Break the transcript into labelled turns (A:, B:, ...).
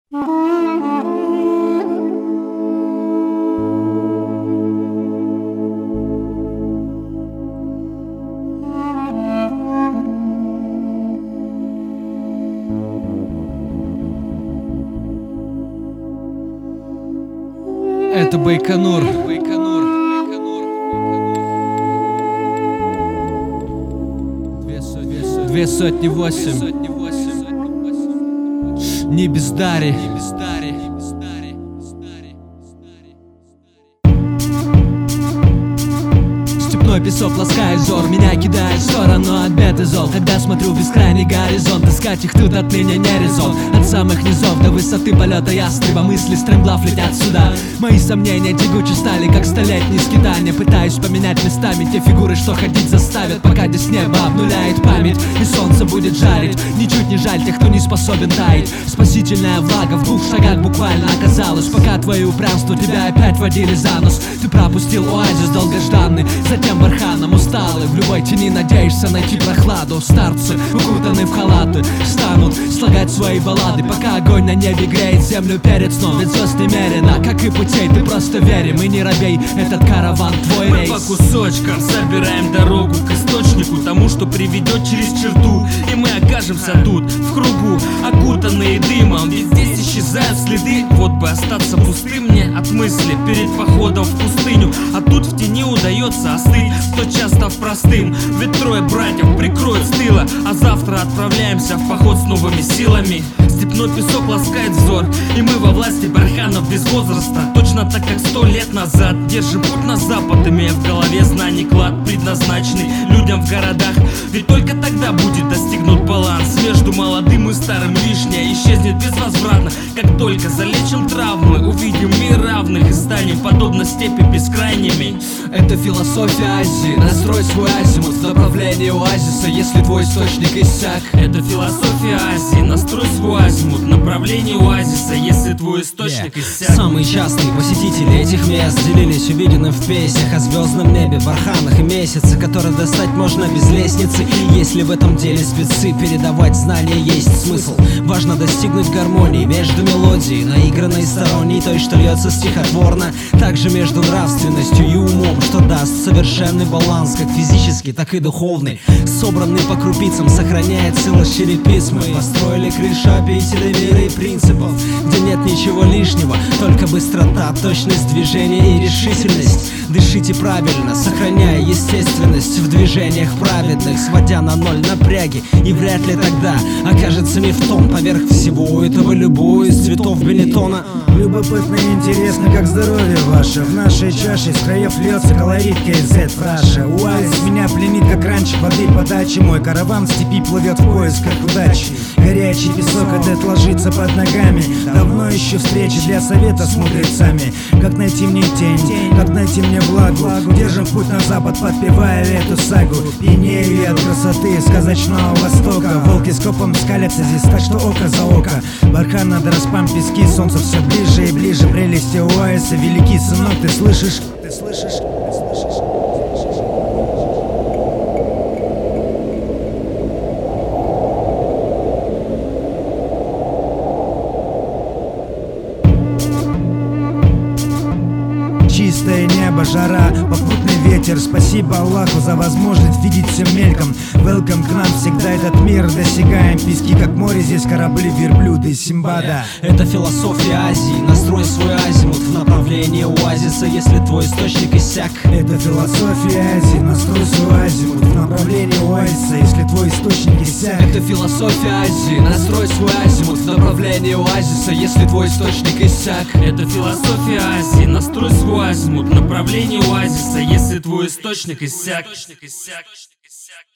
A: Это Байконур. 208. Не бездари. Степной песок ласкает взор, меня кидает в сторону от бед и зол. Когда смотрю в бескрайний горизонт, искать их тут отныне не резон. От самых низов до высоты полета ястреба мысли стремглав летят сюда. Мои сомнения тягуче стали, как столетние скитания. Пытаюсь поменять местами те фигуры, что ходить заставят, пока здесь небо обнуляет память и солнце будет жарить. Ничуть не жаль тех, кто не способен таять. Спасительная влага в 2 шагах буквально оказалась. Пока твое упрямство тебя опять водили за нос. Ты пропустил оазис долгожданный, затем барханом усталый. В любой тени надеешься найти прохладу. Старцы, укутанные в халаты, станут слагать свои баллады, пока огонь на небе греет землю перед сном. Ведь звезд немерено, как и путей, ты просто верим и не робей, этот караван твой рейс.
B: Мы по кусочкам собираем дорогу к источнику, тому, что приведет через черту. И мы окажемся тут, в кругу, окутанные дымом. Ведь здесь исчезают следы. Вот бы остаться пустым мне от мысли перед походом в пустыню. А тут в тени удается остыть, что часто в простым. Ведь 3 братьев прикроют с тыла, а завтра отправляемся в поход с новыми силами. Степной песок ласкает взор, и мы во власти барханов без возраста. Точно так, как 100 лет назад. Держим путь на запад, имея в голове знаний клад, предназначенный людям в городах. Ведь только тогда будет достигнут баланс между молодым и старым. Лишнее исчезнет безвозвратно. Как только залечим травмы, увидим мир равных и станем подобно степи бескрайними.
A: Это философия Азии. Настрой свой азимут в направлении оазиса, если твой источник иссяк.
B: Это философия Азии. Настрой свой азимут в направлении оазиса, если твой источник иссяк.
C: Самые частые посетители этих мест делились увиденным в песнях о звездном небе, барханах и месяце, который достать можно без лестницы. И если в этом деле спецы, передавать знания есть смысл. Важно достигнуть гармонии между мелодией, наигранной сторонней, той, что льется стихотворно, также между нравственностью и умом, что даст совершенный баланс, как физический, так и духовный, собранный по крупицам, сохраняет целость черепиц. Мы построили крышу обители веры и принципов, где нет ничего лишнего, только быстрота, точность движения и решительность. Дышите правильно, сохраняя естественность в движениях праведных, сводя на ноль напряги, и вряд ли тогда окажется мифтон. Поверх всего этого любой из цветов бенетона.
D: Любопытно и интересно, как здоровье ваше. В нашей чаше из краев льется колорит KZ фраша. Оазис меня пленит, как раньше воды подачи. Мой караван в степи плывет в поисках удачи. Горячий песок, этот ложится под ногами. Давно ищу встречи для совета с мудрецами. Как найти мне тень, как найти мне влагу. Держим путь на запад, подпевая эту сагу. Пьянею от красоты сказочного востока. Волки скопом скалятся здесь, так что око за око. Бархан над распам пески, солнце все ближе и ближе. Прелести оазиса, великий сынок, ты слышишь? Ты слышишь? Чистое небо, жара, попутный ветер. Спасибо Аллаху за возможность видеть все мельком. Welcome к нам, всегда этот мир досягаем. Пески как море, здесь корабли, верблюды, Симбада.
C: Это философия Азии. Настрой свой азимут в направлении оазиса, если твой источник иссяк.
D: Это философия Азии. Настрой свой азимут в направлении оазиса, если твой источник иссяк.
A: Это философия Азии. Настрой свой азимут в направлении оазиса, если твой источник иссяк.
B: Это философия Азии. Настрой свой азимут в направлении оазиса, если твой источник иссяк.